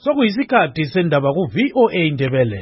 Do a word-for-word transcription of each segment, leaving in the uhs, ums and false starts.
Sokuyisikhathi sendaba ku V O A Ndebele.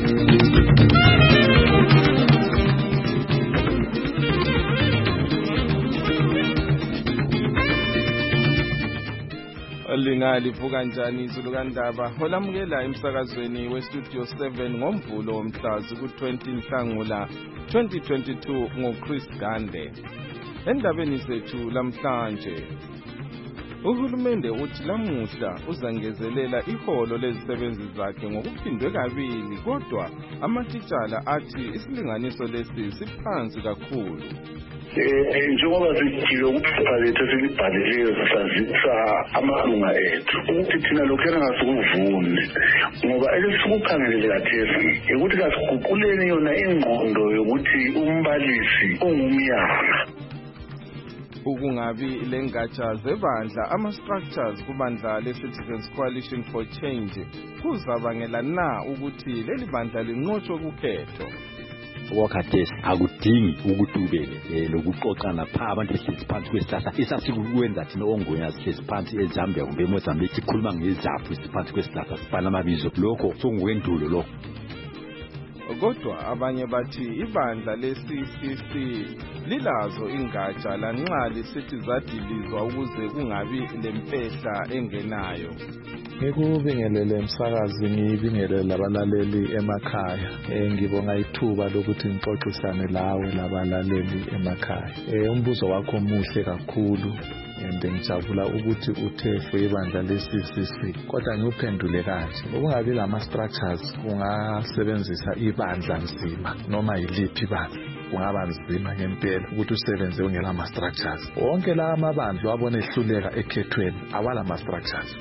Lingali vuka njani izulu kandaba olamukela emsakazweni we Studio seven ngomvulo omhlazi ku twenty Nhlangula twenty twenty-two ngo Chris Gande. Endabeni zethu lamhlanje, uhulumende uthi lamuhla uzangezelela iholo lezisebenzi zakhe ngokuphindwe kabili, kodwa amatitshala athi isilinganiso lesi siphansi kakhulu. Eh njengoba sijilo ukuphepha lethu silibhalileyo sisazisa amalunga ethu ukuthi thina lokhena ngasikuvuni ngoba elisukukhangelele kathesi ukuthi kasiguquleni yona ingqondo yokuthi umbalisi ungumyanga. Ukungabi lengatsha zebandla ama-structures kubandla le-Citizens Coalition for Change kuzabangela na ukuthi leli bandla linqotshwe kukhetho? Wakhathesi akudingi ukuthi ubele lokuxoxana pha abantu behlezi phansi kwesihlahla esasikwenza thina ongonya sihlezi phansi eZambia kumbe eMozambique sikhuluma ngezaphu siphansi kwesihlahla sibhala amabizo, lokho sokungwendulo lokho. Kodwa abanye bathi ibandla le-C C C lilazo ingatsha lanxa lisithi zadilizwa ukuze kungabi lempehla engenayo. Ngikubingelele emsakazi, ngibingelele labalaleli emakhaya. Eh ngibonga ithuba lokuthi ngixoxisane lawe labalaleli emakhaya. Eh umbuzo wakho muhle kakhulu. Ende ngijabula ukuthi uthefwe ibandla le-C C C, kodwa ngiuphendule kanje. Ukungabi lama structures kungasebenzisa ibandla nzima noma yiliphi ibandla. Kungaba nzima ngempela ukuthi usebenze ungela ama structures. Wonke la amabandla abone ehluleka ekhethweni awala ma structures.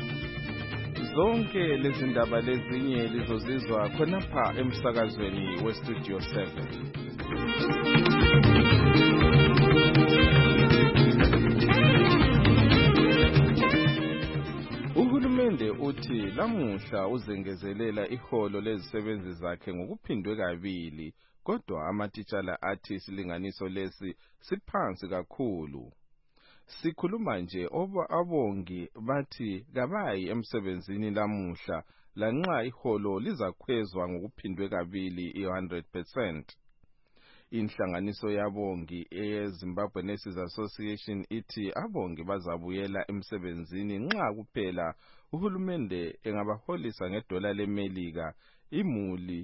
Zonke lezi ndaba lezinye lizozizwa khonapha emsakazweni we Studio seven. Uhulumende uthi lamuhla uzengezelela iholo lezisebenzi zakhe ngokuphindwe kabili, kodwa amatitshala athi isilinganiso lesi siphansi kakhulu. Sikhuluma nje oba abongi bathi kabayi emsebenzini lamuhla lanxa iholo lizakhwezwa ngokuphindwe kabili i one hundred percent. Inhlanganiso yabongi eZimbabwe Nurses Association ithi abongi bazabuyela emsebenzini nxa kuphela uhulumende engabaholisa ngedola leMelika imuli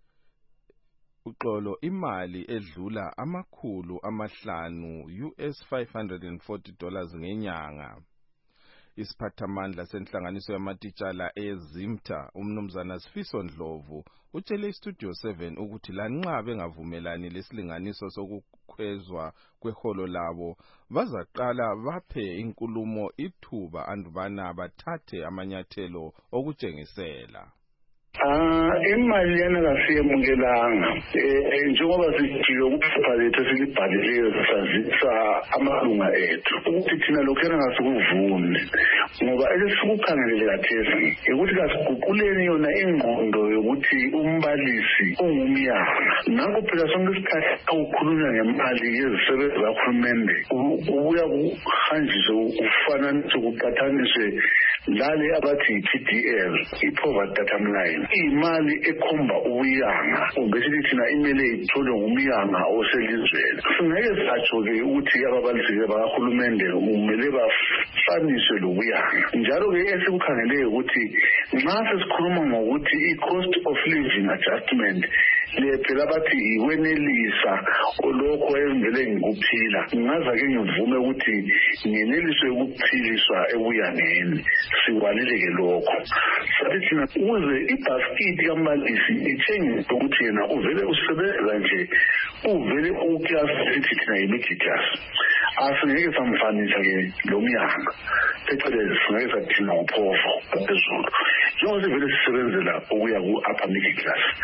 uxolo imali edlula amakhulu amahlanu U S five hundred forty dollars ngenyanga. Isiphathamandla senhlanganiso yamatitshala eZimta umnumzana Sifiso Ndlovu utshele iStudio seven ukuthi lanxa bengavumelani lesilinganiso sokukhwezwa kweholo labo bazaqala baphe inkulumo ithuba andubana bathathe amanyathelo okutshengisela. Ah imali yana kasiyemukelanga eh njengoba sijilo ukuphepha lethu silibhalileyo sisazisa amalunga ethu ukuthi thina lokhena ngasikuvuni ngoba elisukukhangelele kathesi ukuthi kasiguquleni yona ingqondo yokuthi umbalisi ungumyanga. Nakho phela sonke isikhathi awukhulunywa ngemali yezisebenzi zahulumende ubuya kuhanjiswe ufananise kuqathaniswe lale abathi P D L, i-Poverty Data Line, imali ekhomba ubuyanga kumbe sithi thina imele itholwe ngumyanga oselizweni. Singeke satsho-ke ukuthi ababalisi bakahulumende kumele bafaniswe lobuyanga. Njalo-ke esikukhangeleyo ukuthi nxa sesikhuluma ngokuthi i-cost of living adjustment le phela bathi ikwenelisa olokho evele ngikuphila, ngaza-ke ngivume ukuthi ngeneliswe ukuphiliswa ebuyangeni. Sikwalileke lokho sathi thina ukuze ibhaskiti kambalisi ithengise ukuthi yena uvele usebenza nje uvele uklasi sithi thina yi-middle class. Asingeke samfanisa-ke lo myanga phecelezi singeke sathina uphofu phezulu njengoba sivele sisebenzela ukuya ku-upper middle class.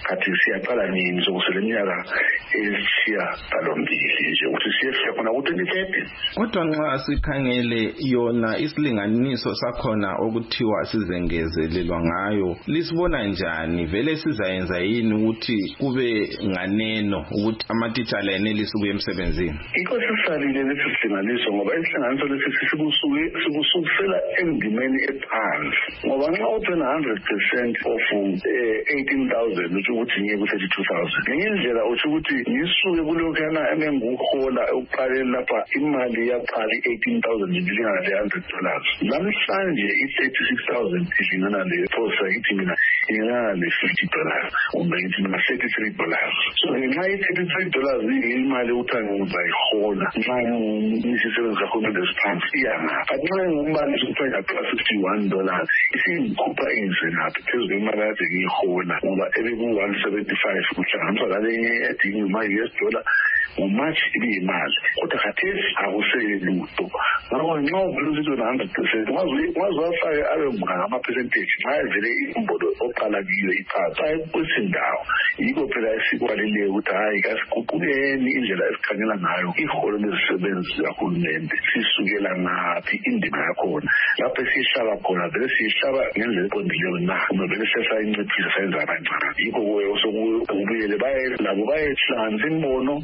kathi siyaqala nini sokusele iminyaka eshiya balombili nje ukuthi siyefika khona ku-twenty thirty. Kodwa nxa sikhangele yona isilinganiso sakhona okuthiwa sizengezelelwa ngayo lisibona njani? Vele sizayenza yini ukuthi kube nganeno ukuthi amatitshala enelise ukuya emsebenzini? Yikho sisalile lesi silinganiso ngoba isilinganiso lesi sikusukisela endimeni ephansi ngoba nxa uthena one hundred percent of eighteen thousand utsho ukuthi ngiye ku-thirty-two thousand. Ngenye indlela utsho ukuthi ngisuke kulokhana emenguhola ekuqaleni lapha imali yaqala i-eighteen thousand ilingana le one hundred dollars. Namhlanje i-thirty-six thousand ilingana le posa ithi mina ilingana le fifty dollars kumbe ithi mina thirty-three dollars. So ngenxa ye-thirty-three dollars imali uthanga uzayihola nxa isisebenzi kahulumende esiphansi iyangapha. Nxa ngumbalisi kuthiwa ngiyaqala fifty-one dollars isiyikhupha engisenaphi phezu kwemali kade ngiyihola ngoba ebeku-one seventy-five kuhlanganiswa lalenye edinga ima-U S dollar ngoMarch ibiyimali kodwa khathesi akuselutho. Ngakho nxa uvulusithi one hundred percent ungazwafake abe mngaka ama-percentage nxa evele imbono oqala kiyo iphansi ayikwethi ndawo. Yikho phela esikwaleleyo ukuthi hayi kasiguqukeni indlela esikhangela ngayo iholo lezisebenzi zikahulumende sisukela ngaphi indima yakhona lapho esiyihlaba khona vele siyihlaba ngendlela eqondileyo na uma vele sesayinciphisa sayenza kancane. Yikho sokubuyele labo bayehlanganisa imbono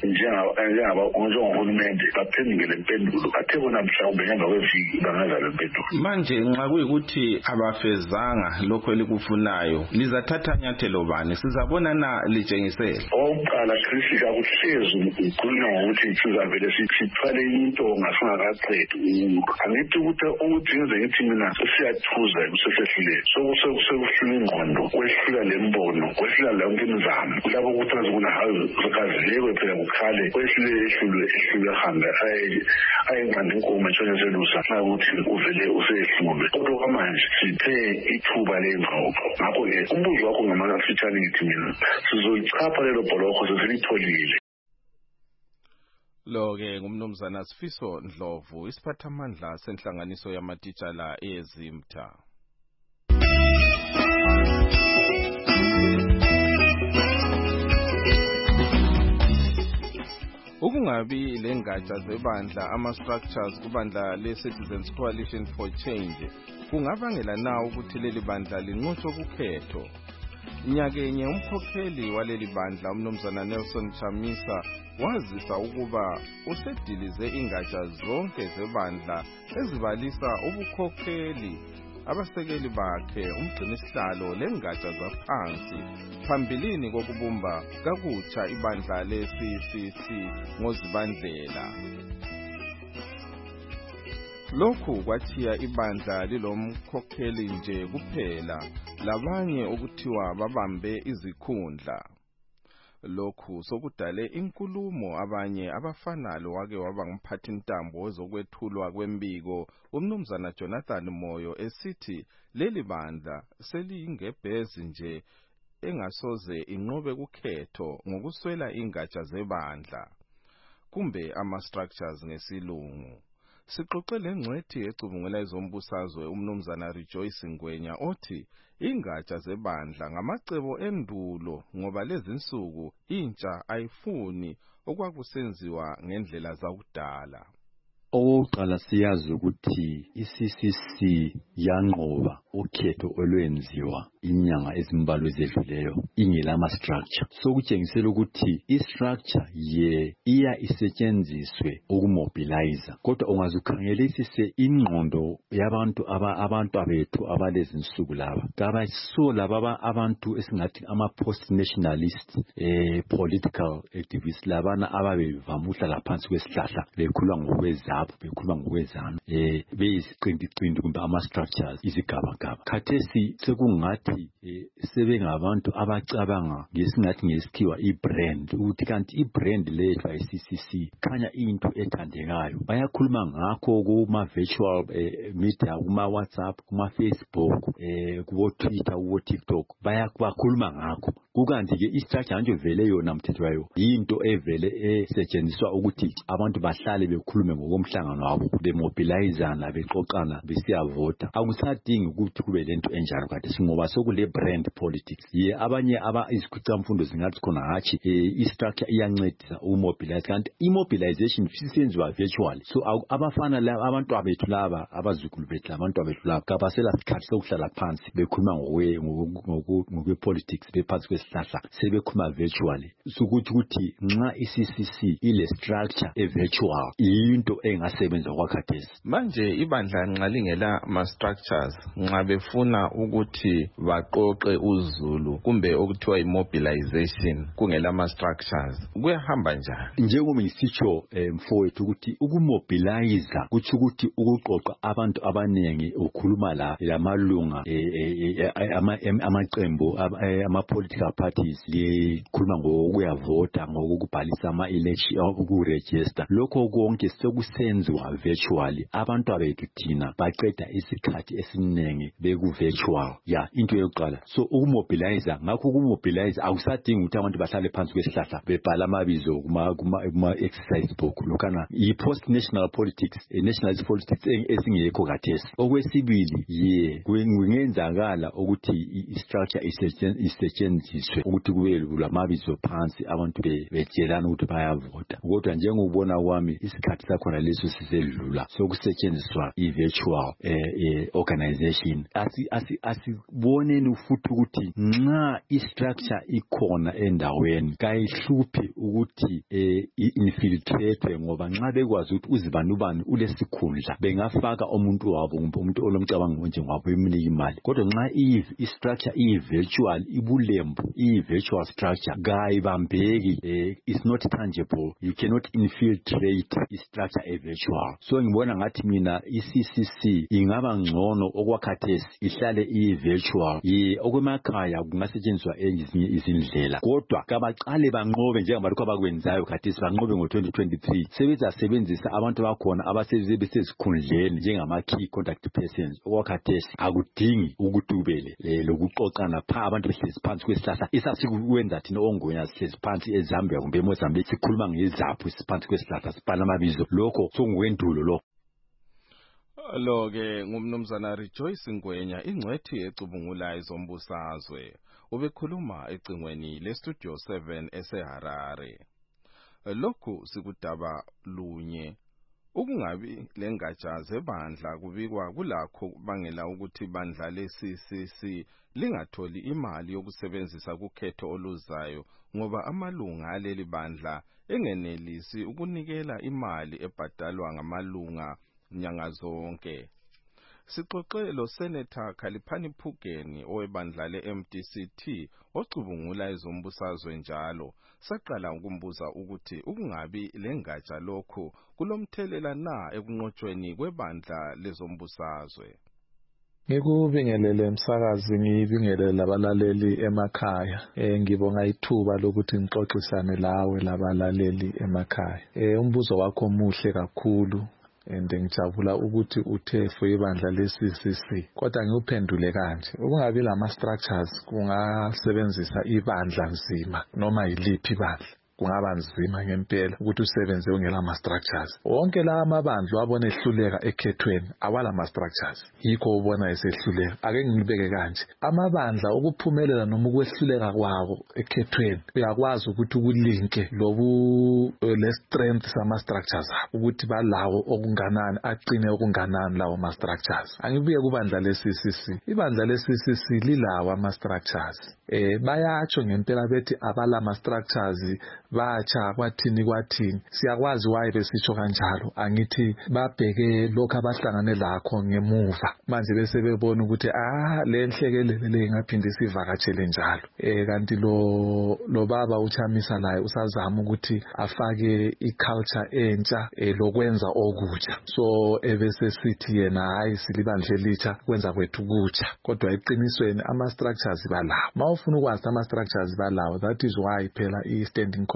njengohulumende baphendukele impendulo bathe bona mhlawumbe ngemva kweviki bangaza le mpendulo. Manje nxa kuyikuthi abafezanga lokho elikufunayo lizathatha nyathelo bani? Sizabona na litshengisela? Okokuqala Chris akuhlezi ukhulunywa ngokuthi sizavele sithwale into ngasingakaqedi. Angithi ukuthi ukuthi ngize ngithi mina siyathuza kusesehlule sokusehlula ingqondo kwehlula lembono kwehlula lonke imizamo lapho ukuthi azikuna zikazilekwe phela kukhale kwehlule ehlulwe ehlule hambe ayinqanda inkomo etshona selusa nxa ukuthi uvele usehlulwe. Kodwa kwamanje sithe ithuba lengxoxo. Ngakho-ke umbuzo wakho ngamafitshane ngithi mina sizoyichapha lelo bholokho sesilitholile. Lo-ke ngumnumzana Sifiso Ndlovu, isiphathamandla senhlanganiso yamatitshala eZimta. Ukungabi lengatsha zebandla ama-structures kubandla le-Citizens Coalition for Change kungabangela na ukuthi leli bandla linqotshwe kukhetho? Nyakenye umkhokheli waleli bandla umnumzana Nelson Chamisa wazisa ukuba usedilize ingatsha zonke zebandla ezibalisa ubukhokheli, abasekeli bakhe, umgcinisihlalo lengatsha zaphansi phambilini kokubumba kakutsha ibandla le-C C C ngoZibandlela. Lokhu kwathiya ibandla lilomkhokheli nje kuphela labanye ukuthiwa babambe izikhundla. Lokhu sokudale inkulumo abanye abafana lo wake waba ngumphathi ntambo wezokwethulwa kwembiko umnumzana Jonathan Moyo esithi leli bandla seliyingebhezi nje engasoze inqobe kukhetho ngokuswela ingatsha zebandla kumbe ama-structures ngesilungu. Sixoxe lengcwethi ecubungela ezombusazwe umnumzana Rejoice Ngwenya othi ingatsha zebandla ngamacebo endulo ngoba lezi nsuku intsha ayifuni okwakusenziwa ngendlela zakudala. Okokuqala siyazi ukuthi i-C C C yanqoba ukhetho olwenziwa inyanga ezimbalwa ezedluleyo ingelama structure. Sokutshengisela ukuthi i-structure ye iya isetshenziswe ukumobilize. Kodwa ungazukhangelisise ingqondo yabantu aba abantu abethu abalezi nsuku laba. Kabayiso laba abantu esingathi ama post nationalist eh political activists labana ababevamuhla laphansi kwesihlahla bekhulwa ngokwezabo bekhuluma ngokwezana eh beyiziqindiqindi kumbe ama structures izigabagaba. Khathesi sekungathi sebengabantu abacabanga ngesingathi ngesikhiwa i-brand ukuthi kanti i-brand lethu ayi-C C C khanya into ethandekayo. Bayakhuluma ngakho kuma virtual media, kuma WhatsApp, kuma Facebook, eh kubo Twitter, kubo TikTok bayakhuluma ngakho. kukanti ke i-structure nje vele yona mthetho wayo into evele esetshenziswa ukuthi abantu bahlale bekhulume ngokomhlangano wabo bemobilizana bexoxana besiyavota. Akusadingi ukuthi kube lento enjalo kade singoba sokule brand politics. Ye abanye aba izikhuthamfundo zingathi khona hathi i-structure iyancedisa umobilize kanti immobilization sisenziwa virtually. So abafana laba abantu abethu laba abazukulu bethu abantu abethu laba kabasela sikhathi sokuhlala phansi bekhuluma ngokwe ngokwe politics bephansi kwesihlahla sebekhuluma virtually. Sukuthi ukuthi nxa i-C C C ile structure e virtual into engasebenza kwakhathesi. Manje ibandla nxa lingela ma structures nxa befuna ukuthi baqoqe uZulu kumbe okuthiwa immobilization kungela ma structures kuyahamba njani? Njengoba ngisitsho mfowethu ukuthi ukumobilize kuthi ukuthi ukuqoqa abantu abanengi ukhuluma la lamalunga amaqembu ama political parties likhuluma ngokuyavota ngokubhalisa ama election ukuregister. Lokho konke sekusenziwa virtually. Abantu abethu thina baqeda isikhathi esiningi beku virtual ya into yokuqala. So ukumobilize ngakho ukumobilize awusadingi ukuthi abantu bahlale phansi kwesihlahla bebhala amabizo kuma kuma exercise book lokana i post national politics e nationalist politics esingekho kathesi. Okwesibili ye kungenzakala ukuthi i structure isetshenziswe ukuthi kube lamabizo phansi abantu betshelana ukuthi bayavota. Kodwa njengokubona kwami isikhathi sakhona leso sisedlula sokusetshenziswa i virtual eh organization. Asi asi asiboneni futhi ukuthi nxa i structure ikhona endaweni kayihluphi ukuthi eh infiltrate ngoba nxa bekwazi ukuthi uzibanubani ulesikhundla bengafaka umuntu wabo umuntu olomcabango nje ngwabo emniki imali. Kodwa nxa i structure i virtual ibulembu i virtual structure kayibambeki eh, it's not tangible. You cannot infiltrate i structure e virtual. So ngibona ngathi mina i-C C C ingaba ngcono okwakhathesi ihlale i virtual. Ye okwemakhaya kungasetshenziswa ezinye izindlela. Kodwa kabaqale banqobe njengabantu abakwenzayo khathesi banqobe ngo twenty twenty-three sebezasebenzisa abantu bakhona abasezikhundleni njengama key contact persons. Okwakhathesi akudingi ukuthi ubele lokuxoxana pha abantu behlezi phansi kwesihlahla isasikwenza thina ongonya sihlezi phansi eZambia kumbe eMozambique sikhuluma ngezaphu siphansi kwesihlahla sibhala amabizo. Lokho sokungwendulo lokho. Lo ke ngumnumzana Rejoice Ngwenya ingcwethi ecubungula izombusazwe ubekhuluma ecingweni le Studio seven eseHarare. Lokhu sikudaba lunye ukungabi lengatsha zebandla kubikwa kulakho kubangela ukuthi bandla le-C C C lingatholi imali yokusebenzisa kukhetho oluzayo ngoba amalunga aleli bandla engenelisi ukunikela imali ebhadalwa ngamalunga nyanga zonke. Sixoxe lo Senator Khaliphani Phugeni owebandla le-M D C T ocubungula izombusazwe njalo. Saqala ukumbuza ukuthi ukungabi lengatsha lokho kulomthelela na ekunqotshweni kwebandla lezombusazwe. Ngikubingelele umsakazi ngibingelele labalaleli emakhaya. Eh ngibonga ithuba lokuthi ngixoxisane lawe labalaleli emakhaya. Eh umbuzo wakho muhle kakhulu. And ngijabula ukuthi uthe for ibandla le-C C C. Kodwa ngiuphendule kanje. Ukungabi lama structures kungasebenzisa ibandla nzima noma yiliphi ibandla. Kungaba nzima ngempela ukuthi usebenze ungela ama structures. Wonke la amabandla abone ehluleka ekhethweni awala ama structures. Yikho ubona esehluleka. Ake ngibeke kanje. Amabandla ukuphumelela noma ukwehluleka kwawo ekhethweni uyakwazi ukuthi ukulinke lobu le strength sama structures ukuthi balawo okunganani aqine okunganani lawo ama structures. Angibuye kubandla le-C C C. Ibandla le-C C C lilawo ama structures. Eh bayatsho ngempela bethi abala ama structures bacha kwathini kwathini. Siyakwazi why besitsho kanjalo. Angithi babheke lokho abahlangane lakho ngemuva. Manje bese bebona ukuthi ah le nhlekelele le ngaphinde sivakatshele njalo. Eh kanti lo lo baba uChamisa laye usazama ukuthi afake iculture entsha lokwenza okutsha. So ebese sithi yena hayi silibandle licha kwenza kwethu kutsha. Kodwa eqinisweni ama structures balawo. Mawufuna ukwazi ama structures balawo, that is why phela i standing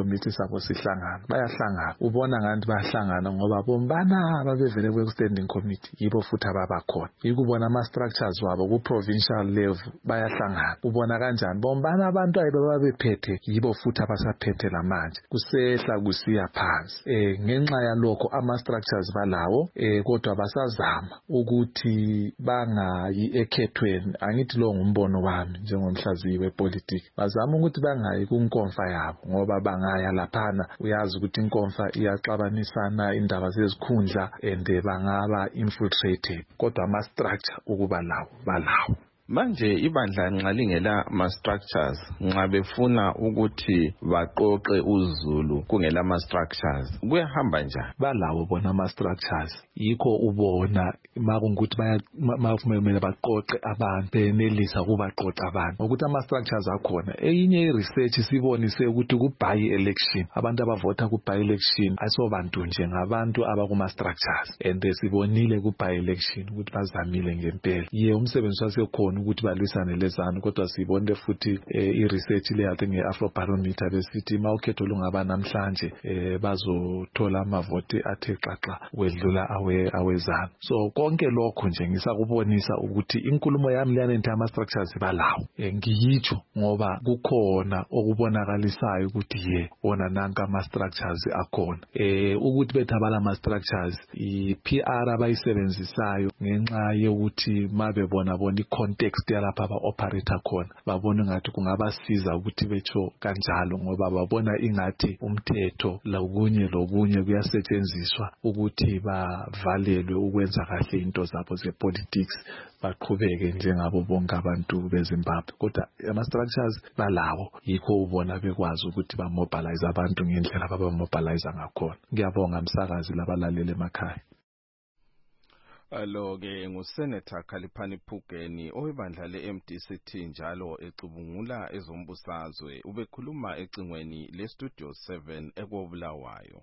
committee sabo sihlangana bayahlangana ubona ngathi bayahlangana ngoba bombana abavele ku standing committee yibo futhi ababakhona ikubona ama structures wabo ku provincial level bayahlangana ubona kanjani bombana abantu ayibaba bephethe yibo futhi abasaphethe lamanje kusehla kusiya phansi eh ngenxa yalokho ama structures balawo eh kodwa basazama ukuthi bangayi ekhethweni angithi lo ngumbono wami njengomhlaziyi wepolitiki bazama ukuthi bangayi kunkonfa yabo ngoba bangaya laphana uyazi ukuthi inkonfa iyaxabanisana indaba zezikhundla and bangaba infiltrated kodwa ama structure ukuba lawo balawo manje ibandla nxa lingela ma structures nxa befuna ukuthi baqoqe uZulu kungela ma structures kuyahamba njani balawo bona ama structures yikho ubona makungukuthi baya mafumele baqoqe abantu benelisa kubaqoqa abantu ukuthi ama structures akhona eyinye research sibonise ukuthi ku by election abantu abavota ku by election asobantu nje ngabantu abakuma structures and sibonile ku by election ukuthi bazamile ngempela ye umsebenzi wasekhona ukuthi balwisane lezana kodwa sibonde futhi i research le yathi nge Afrobarometer besithi mawukhetho lungaba namhlanje bazothola amavoti athe xaxa wedlula awe awezana so konke lokho nje ngisakubonisa ukuthi inkulumo yami lana into ama structures balawo ngiyitsho ngoba kukhona okubonakalisayo ukuthi ye ona nanka ama structures akhona eh ukuthi bethabala ama structures i P R abayisebenzisayo ngenxa yokuthi mabebona bona i context yalapha aba operator khona babona ngathi kungabasiza ukuthi becho kanjalo ngoba babona ingathi umthetho lokunye lokunye kuyasetshenziswa ukuthi bavalelwe ukwenza kahle into zabo zepolitics baqhubeke njengabo bonke abantu beZimbabwe kodwa ama structures balawo yikho ubona bekwazi ukuthi ba mobilize abantu ngendlela baba mobilize ngakhona ngiyabonga umsakazi labalalele emakhaya Alo ke nguSenator Khaliphani Phugeni owebandla le-M D C T njalo ecubungula ezombusazwe ubekhuluma ecingweni le-Studio seven ekobulawayo.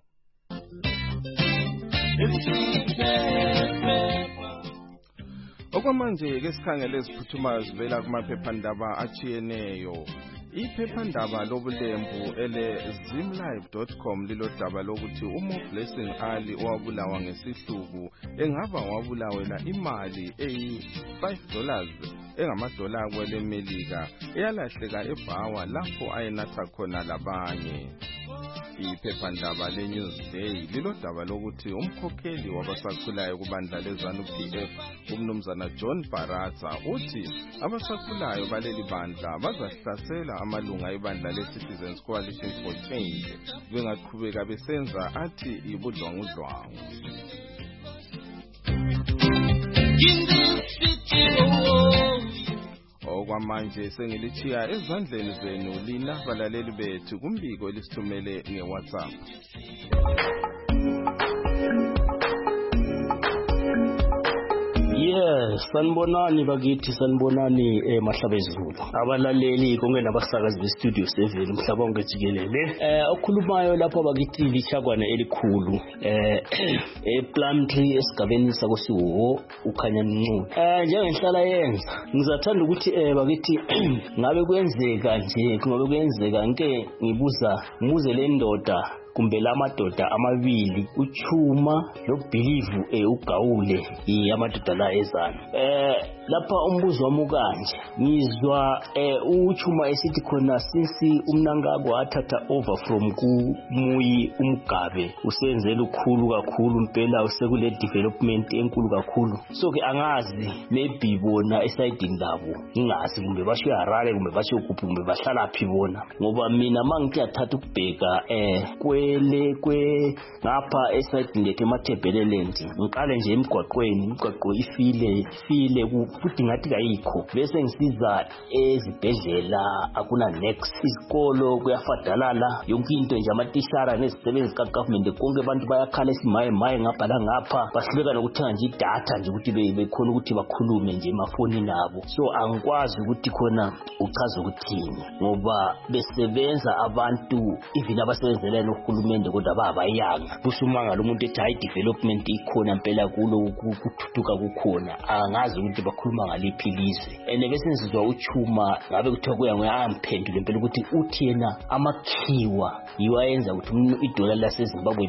Okwamanje ke sikhangele isiphuthumayo sivela kumaphephandaba achiyeneyo. Iphephandaba lobulembu ele zimlive dot com lilodaba lokuthi uMo Blessing Ali owabulawa ngesihluku engaba wabulawela imali eyi five dollars engamadola kwele Melika eyalahleka eBhawa lapho ayenatha khona labanye. Iphephandaba leNewsday lilodaba lokuthi umkhokheli wabasakhulayo kubandla leZANU P F umnumzana John Baraza uthi abasakhulayo baleli bandla bazahlasela amalunga ebandla leCitizens Coalition for Change bengaqhubeka besenza athi ibudlwangudlwangu. Okwamanje sengilichiya ezandleni zenu lina balaleli bethu kumbiko elisithumele ngeWhatsApp. Yes, sanibonani bakithi sanibonani eMahlabezulu. Abalaleli konke nabasakazi beStudio seven umhlaba wonke jikelele. Eh okhulumayo lapha bakithi lichakwana elikhulu eh ePlumtree esigabeni sakosiwo ukhanya Ncube. Eh njengenhlala yenza ngizathanda ukuthi eh bakithi ngabe kuyenzeka nje ngabe kuyenzeka nke ngibuza muze le ndoda kumbe lamadoda amabili uChuma loBelieve eh uGawule yamadoda la ezana eh lapha umbuzo wami kanje ngizwa eh uChuma esithi khona since umnangako athatha over from kuMuyi uMgabe usenzela ukukhulu kakhulu impela usekule development enkulu kakhulu so ke angazi maybe bona esiding labo ngingazi kumbe basho eHarare kumbe basho kuphi kumbe bahlala phi bona ngoba mina mangithi athatha ukubheka eh le kwe ngapha eside lethe emathebeleland ngiqale nje emgwaqweni imgwaqo ifile ifile futhi ngathi kayikho bese ngisiza ezibhedlela akuna next isikolo kuyafadalala yonke into nje amatishara nezisebenzi kaGovernment konke abantu bayakhala esimaye maye ngapha la ngapha bahluleka nokuthenga nje idatha nje ukuthi bekhona ukuthi bakhulume nje emafoni nabo so angikwazi ukuthi khona uchaza ukuthini ngoba besebenza abantu even abasebenzela uhulumende kodwa babayanga kusumanga lo muntu ethi hayi development ikhona impela kulo ukuthuthuka kukhona angazi ukuthi bakhuluma ngaliphi ilizwe ene bese sizwa uchuma ngabe kuthiwa kuya ngoyamphendule impela ukuthi uthi yena amakhiwa yiwayenza ukuthi idola laseZimbabwe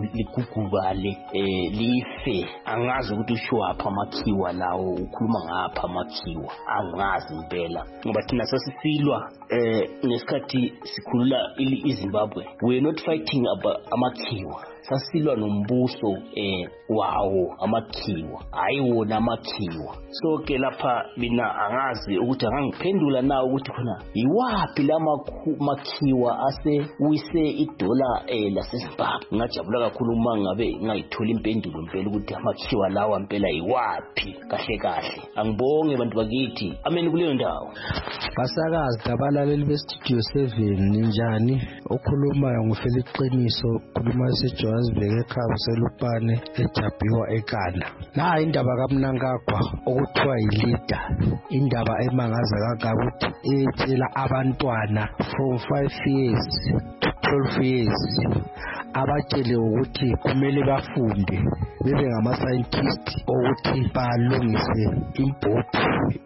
ligugubale eh life angazi ukuthi usho apha amakhiwa lawo ukhuluma ngapha amakhiwa angazi impela ngoba thina sasisilwa eh nesikhathi sikhulula iZimbabwe we're not fighting about amakhiwa sasilwa nombuso eh wawo amakhiwa hayi wona amakhiwa so ke lapha mina angazi ukuthi angangiphendula nawo ukuthi khona yiwapi lamakhiwa ase uyise idola eh laseZimbabwe ngajabula kakhulu uma ngabe ngayithola impendulo impela ukuthi amakhiwa lawa impela yiwapi kahle kahle angibonge abantu bakithi amen kuleyo ndawo basakazi dabalaleli bestudio seven ninjani okhulumayo ngufela iqiniso khuluma sejo Johannesburg ekhaya selupane eJabiwa eKana la indaba kaMnangagwa okuthiwa yilida indaba emangaza kangaka ukuthi ethela abantwana from five years to twelve years abatshele ukuthi kumele bafunde bebe ngama scientists ukuthi balungise impompo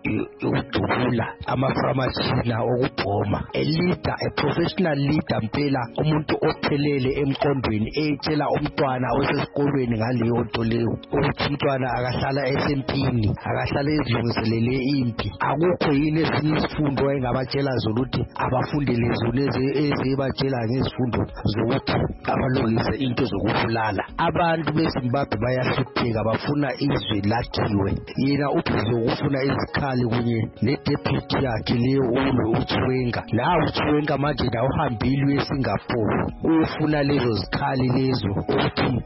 yokudubula amaframashina okubhoma a leader a professional leader mpela umuntu ophelele emqondweni etshela umntwana osesikolweni ngaleyo nto leyo ukuthi umntwana akahlala esempini akahlala ezilungiselele impi akukho yini esinye isifundo engabatshela zona ukuthi abafundele zona ezibatshela ngezifundo zokuthi abalungise into zokubulala abantu beZimbabwe bayahlupheka bafuna izwe lakhiwe yena ubhizi ukufuna izikhali kunye nedeputy yakhe leyo uChwenga la uChwenga manje na uhambile eSingapore ufuna lezo zikhali lezo ukuthi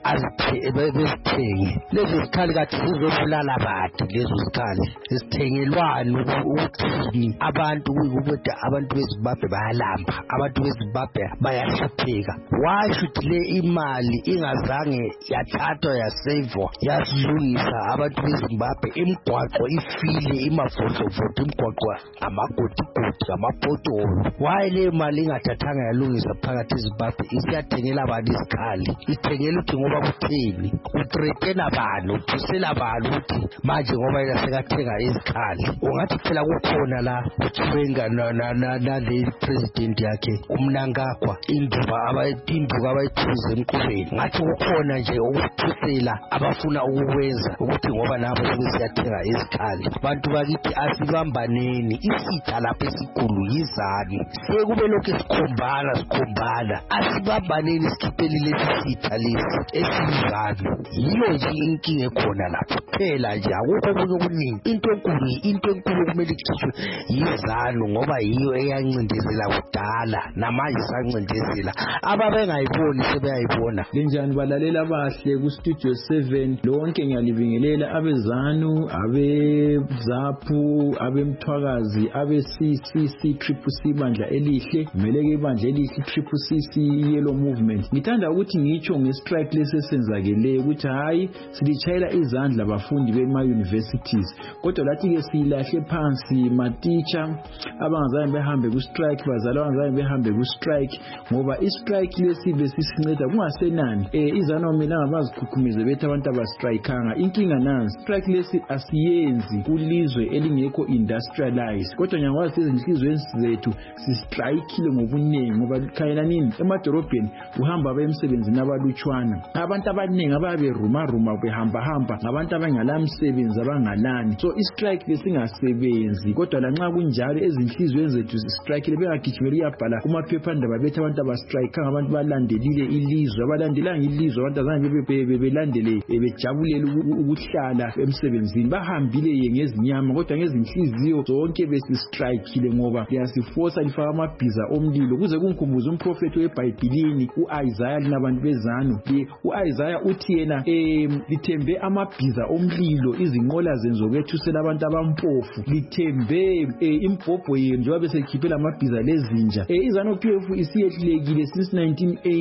azithenge lezo zikhali kathi zizobulala abantu lezo zikhali zithengelwani ukuthi abantu ukuthi abantu beZimbabwe bayalamba abantu beZimbabwe bayahlupheka why should le imali ingazange yathathwa yasavwa yasilungisa abantu beZimbabwe imigwaqo ifile imafotofoto imigwaqo amagodigodi amapotolo why le mali ingathathanga yalungisa phakathi eZimbabwe isiyathengela abantu izikhali ithengela ukuthi ngoba kutheni uthreatena abantu uthusela abantu ukuthi manje ngoba yasekathenga izikhali ungathi phela kukhona la uChwenga na na le president yakhe uMnangagwa induba abayinduka abayithuze emqubeni ngathi kukhona nje ukuthusela abafuna ukukwenza ukuthi ngoba nabo sebesiyathenga izikhali abantu bakithi asibambaneni isitha lapha esikhulu yizani sekube lokho sikhombana sikhombana asibambaneni sikhiphelile isitha lesi esizani yiyo nje inkinga ekhona lapho phela nje akukho konke okuningi into enkulu into enkulu kumele ikhishwe yizanu ngoba yiyo eyancindezela kudala namanje sancindezela ababengayiboni sebeyayibona linjani balalela abahle ku Studio seven lonke ngiyalibingelela abezanu abezaphu abemthwakazi abe C C C triple C bandla elihle meleke ibandla elihle triple C C yellow movement ngithanda ukuthi ngitsho ngestrike lesesenzakele ukuthi hayi silichayela izandla abafundi bema universities kodwa lathi ke silahle phansi ma teacher abangazange behambe ku strike bazali abangazange behambe ku strike ngoba i strike lesibe sisinceda kungasenani eh izana mina ngabazikhukhumeze bethi abantu abastrikeanga inkinga nansi strike lesi asiyenzi kulizwe elingekho industrialized kodwa nyangwazi ezinhlizweni zethu sistrikeile ngobunengi ngoba khayela nini emadorobheni uhamba abayemsebenzini abalutshwana abantu abaningi ababe ruma ruma behamba hamba ngabantu abangalamsebenzi abangalani so i strike lesingasebenzi kodwa lanxa kunjalo ezinhlizweni zethu sistrike bengagijimeli yabhala kuma phephandaba bethi abantu abastrike ngabantu balandelile ilizwe abalandelanga ilizwe abantu azange bebelandele bejabulele ukuhlala emsebenzini bahambile ngezinyama kodwa ngezinhliziyo zonke besistrikeile ngoba liyasifosa lifaka amabhiza omlilo kuze kungikhumbuze umprofeti weBhayibhelini uIsaiah linabantu bezanu uIsaiah uthi yena lithembe amabhiza omlilo izinqola zenzokwethusela abantu abampofu lithembe impopho yenu njengoba besekhiphela amabhiza lezinja izanu P F isiyehlekile since nineteen eighty aba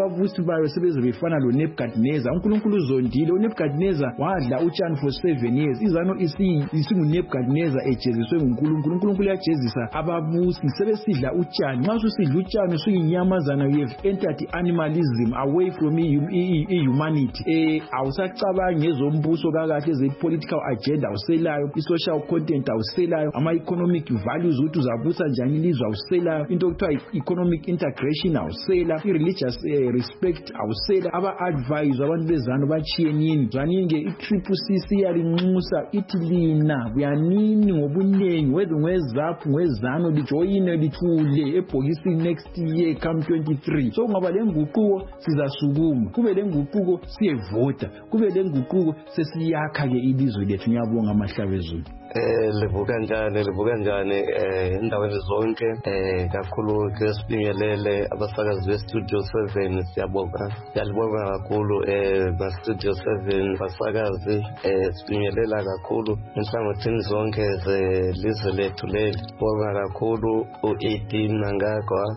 ababusi bayo sebeze befana lo Nebukadnezar. uNkulunkulu uzondile. uNebukadnezar wadla utshani for seven years. izano isingu Nebukadnezar ejeziswe nguNkulunkulu. uNkulunkulu uyajezisa ababusi sebesidla utshani. Nxa usidla utshani usuyinyamazana, you have entered animalism away from humanity. eh awusacabangi ngezombuso kakahle, ze political agenda awuselayo, i social content awuselayo, ama economic values ukuthi uzabusa njani ilizwe awuselayo, into okuthiwa economic integration awusela, i religious uh, respect awusela. aba advise abantu bezano bachiyenini zwanini ke i-Triple C C yalinxusa ithi lina buyanini ngobunengi wethu ngwezaphu ngwezano lijoyine lithule ebhokisini next year come twenty-three. So ngaba lenguquko sizasukuma, kube lenguquko siyevota, kube lenguquko sesiyakha ke ilizwe lethu. Ngiyabonga Mahlabezulu. Eh livuka njani livuka njani eh endaweni zonke eh kakhulu ke sibingelele abasakazi be Studio seven. Siyabonga siyabonga kakhulu eh ba Studio seven basakazi eh sibingelela kakhulu inhlangothini zonke zelizwe lethu leli. Bonga kakhulu u-eighteen nangakwa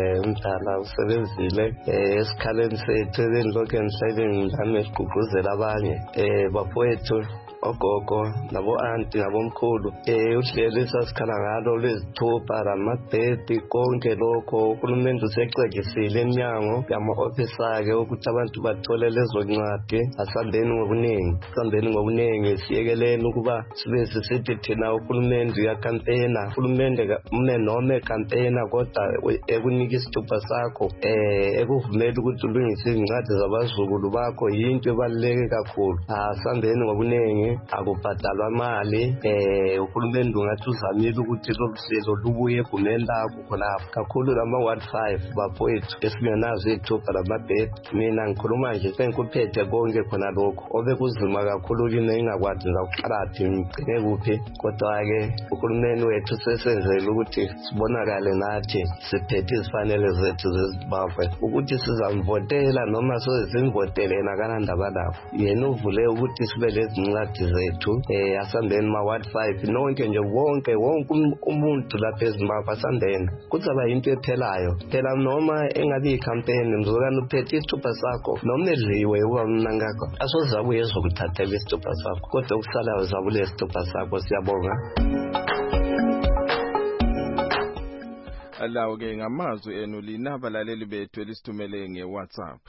umdala usebenzile eh esikhaleni sethu endloke emhlabeni ngami sigqugquzela abanye eh bafowethu ogogo nabo anti nabomkhulu eh uhlelo sasikhala ngalo lezithupha lamabhedi konke lokho uhulumeni usexekisile eminyango yama officer ke ukuthi abantu bathole lezo ncwadi. Asambeni ngobuningi asambeni ngobuningi siyekeleni ukuba sibe sisithi thina uhulumeni uya campaign uhulumeni umne noma campaign kodwa ekunika isithupha sakho eh ekuvumela ukuthi ulungise incwadi zabazukulu bakho yinto ebaluleke kakhulu. Asambeni ngobuningi akubhadalwa mali eh uhulumeni ungathi uzamile ukuthi lo hlelo lubuye egumeni lakho khonapho kakhulu lama ward five bafowethu esingenazo ithupha lamabhedi. Mina ngikhuluma nje sengikuphethe konke khona lokho obekuzima kakhulu kini ingakwazi ngaqalathi ngicine kuphi, kodwa ke uhulumeni wethu sesenzele ukuthi sibonakale nathi siphethe izifanele zethu zeZimbabwe ukuthi sizamvotela noma sozimvotele nakanandaba lapho. Yena uvule ukuthi sibe lezincwadi zethu eh asambeni ma ward five nonke nje wonke wonke umuntu lapha eZimbabwe asambeni kuzoba into ephelayo phela noma engabe icampaign mzokana uphethe isithupha sakho noma edliwe uba mnangakho asozabuye ezokuthathela isithupha sakho kodwa ukusalayo zabule isithupha sakho. Siyabonga. Alawo ke ngamazwi enu lina abalaleli bethu elisithumele nge-WhatsApp.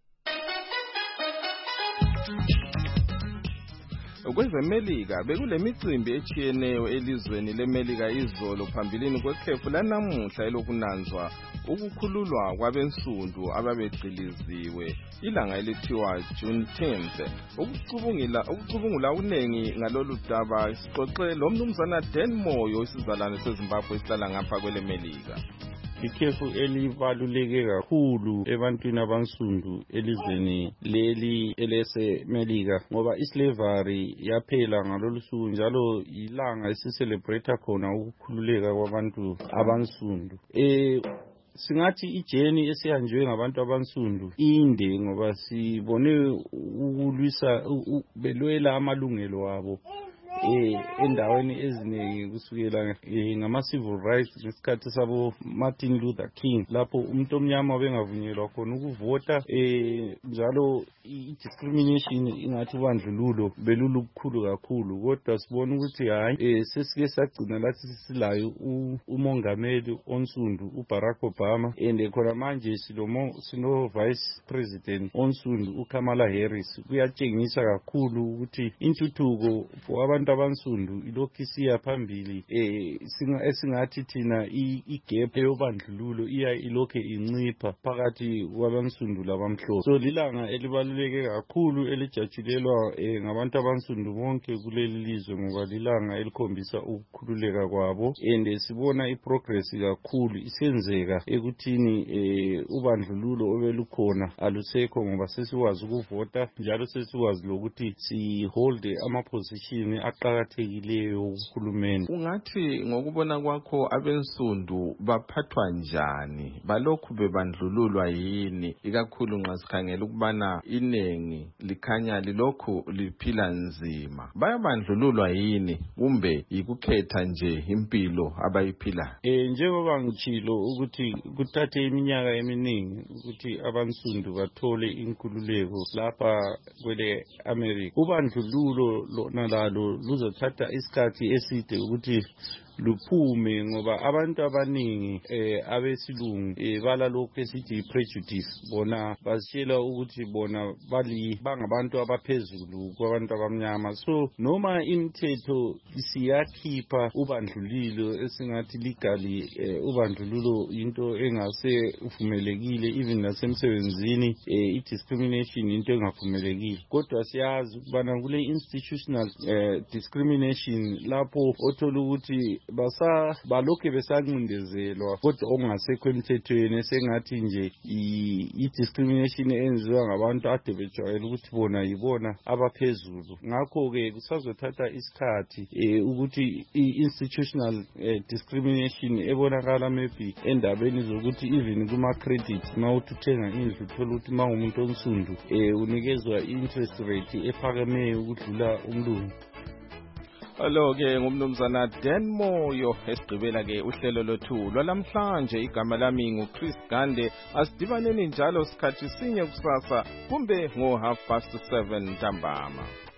Kwezemelika bekulemicimbi echiyeneyo elizweni leMelika izolo phambilini kwekhefu lanamuhla elokunanzwa ukukhululwa kwabensundu ababegciliziwe ilanga elithiwa Juneteenth. Ukucubungula ukucubungula unengi ngalolu daba sixoxe lo mnumzana Dan Moyo isizalwane seZimbabwe esihlala ngapha kweleMelika. Ikhefu elibaluleke kakhulu ebantwini abansundu elizweni leli eleseMelika ngoba islavery yaphela ngalolu suku njalo ilanga esicelebrate khona ukukhululeka kwabantu abansundu. eh Singathi ijeni esihanjwe ngabantu abansundu inde ngoba sibone ukulwisa belwela amalungelo wabo eh endaweni eziningi kusukela ngama civil rights ngesikhathi sabo Martin Luther King lapho umuntu omnyama bengavunyelwa khona ukuvota eh njalo i-discrimination ingathi ubandlululo belulu kukhulu kakhulu. Kodwa sibona ukuthi hayi eh sesike sagcina lathi sisilayo umongameli onsundu uBarack Obama ende khona manje silomo sino vice president onsundu uKamala Harris. Kuyatshengisa kakhulu ukuthi intuthuko for abantu abansundu ilokhu isiya phambili eh singa esingathi thina igap yobandlululo iya ilokhu incipha phakathi kwabansundu labamhlophe. So lilanga elibaluleke kakhulu elijatshulelwa eh, ngabantu abansundu bonke kuleli lizwe ngoba lilanga elikhombisa ukukhululeka kwabo ende sibona iprogress kakhulu isenzeka ekuthini eh, ubandlululo obelukhona alusekho ngoba sesiwazi ukuvota njalo sesiwazi lokuthi si hold ama position okuqakathekileyo uhulumeni. Ungathi ngokubona kwakho abensundu baphathwa njani, balokhu bebandlululwa yini, ikakhulu nxa sikhangela ukubana inengi likhanya lilokhu liphila nzima? Bayabandlululwa yini kumbe yikukhetha nje impilo abayiphila? Eh njengoba ngitshilo ukuthi kuthathe iminyaka eminingi ukuthi abansundu bathole inkululeko lapha kwele America. Ubandlululo lona lalo luzothatha isikhathi eside ukuthi luphume ngoba abantu abaningi eh abesilungu eh balalokho esithi prejudice, bona basitshela ukuthi bona bali bangabantu abaphezulu kwabantu abamnyama. So noma imithetho isiyakhipha ubandlulilo esingathi legally eh, ubandlululo into engase uvumelekile, even nasemsebenzini eh, i-discrimination into engavumelekile, kodwa siyazi ukubana kule institutional eh, discrimination lapho othola ukuthi basa balokhe besancindezelwa kodwa ongasekho emthethweni, esengathi nje i-discrimination enziwa ngabantu ade bejwayele ukuthi bona yibona abaphezulu. Ngakho-ke kusazothatha isikhathi eh, ukuthi i-institutional eh, discrimination ebonakala maybe endabeni zokuthi even kuma-credit ma uthi uthenga indlu uthola ukuthi ma umuntu onsundu eh, unikezwa i-interest rate ephakemeyo ukudlula umlungu. Alo ke ngumnumzana Dan Moyo esigqibela ke uhlelo lothu lwalamhlanje. Igama lami nguChris Gande. Asidibaneni njalo sikhathi sinye kusasa kumbe ngo half past seven ntambama.